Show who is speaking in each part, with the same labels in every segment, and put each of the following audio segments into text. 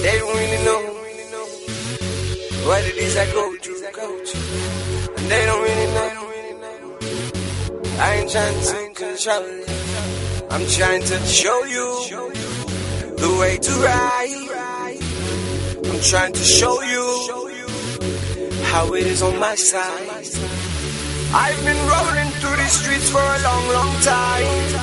Speaker 1: They don't really know what it is I go through. And they don't really know. I ain't trying to control it. I'm trying to show you the way to ride. I'm trying to show you how it is on my side. I've been rolling through these streets for a long, long time.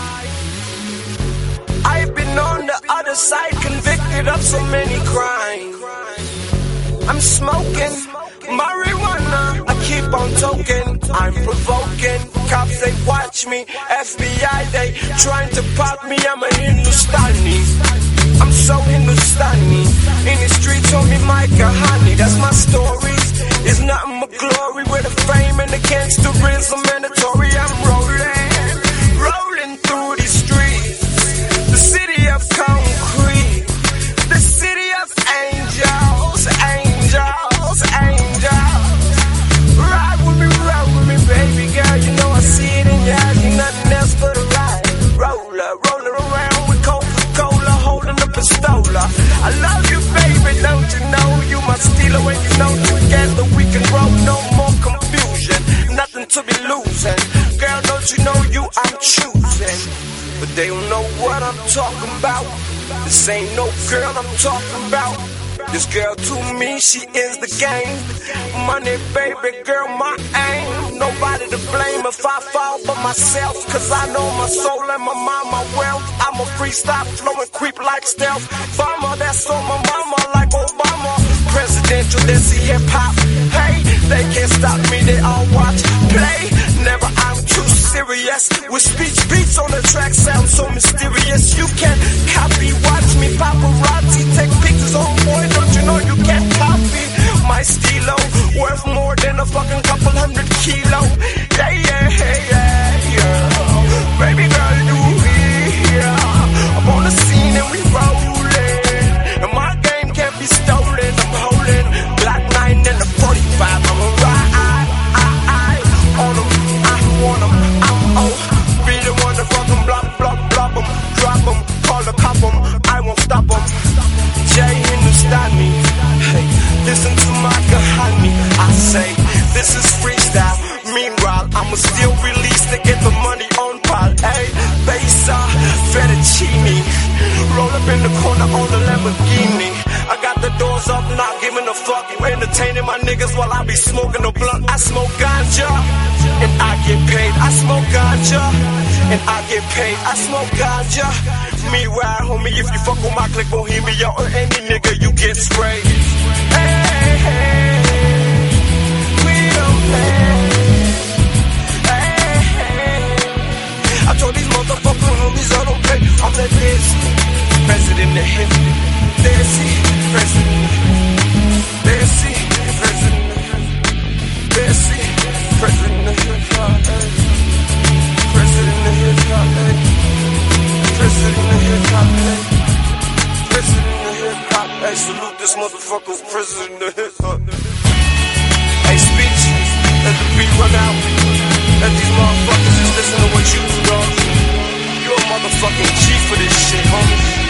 Speaker 1: I've been on the other side, convicted of so many crimes. I'm smoking marijuana, I keep on toking. I'm provoking, cops they watch me, FBI they trying to pop me. I'm a Hindustani, I'm so Hindustani. In the streets on me Micah Honey, that's my story. It's nothing but glory with the fame and the gangsterism mandatory. I'm rolling through these streets, the city of concrete, the city of angels, angels, angels. Ride with me, baby girl. You know I see it in your eyes, ain't nothing else but a ride. Rolling around with Coca-Cola, holding a pistola. I love you, baby, don't you know? You my stealer when you know together we can grow. No more confusion, nothing to be losing. Girl, don't you know you I'm choosing? But they don't know what I'm talking about. This ain't no girl I'm talking about. This girl to me, she is the game. Money, baby girl, my aim. Nobody to blame if I fall but myself. Cause I know my soul and my mind, my wealth. I'm a freestyle flowing, creep like stealth. Farmer, that's on my mama like Obama. Presidential, that's hip hop. Hey, they can't stop me, they all watch, play. Never, I'm too serious. With speech beats on the track, sound so mysterious. You can copy, watch me, paparazzi, take pictures on boy. Don't you know you can't copy my stilo? Worth more than a fucking couple 100 kilo. Yeah. Baby girl, you here. I'm on the scene and we rolling. And my game can't be stolen. I'm holding Black 9 and the 45. I'm a ride on them. I want them. Be the one to fucking block them. Drop them, call the cop them. I won't stop them. Jay Hindustani, hey, listen to my kahani. I say, this is freestyle. Meanwhile, I'ma still release to get the money on pile. Hey, Besa, fettuccine. Roll up in the corner on the Lamborghini. I got the doors up, not giving a fuck. You entertaining my niggas while I be smoking a blunt. I smoke ganja, and I get paid. I smoke ganja, and I get paid. I smoke ganja. Meanwhile, homie, if you fuck with my clique, Bohemia or any nigga, you get sprayed. Hey, we don't play. I told these motherfucking homies I don't play. I'm like this, president the hip. There see, president. There see, president. There see, president the hip hop. President the hip hop. President the hip hop. President the hip hop. Hey, salute this motherfucker, president the hip hop. Hey, speech, let the beat run out. Let these motherfuckers just listen to what you do, dog. You a motherfucking G for this shit, homie.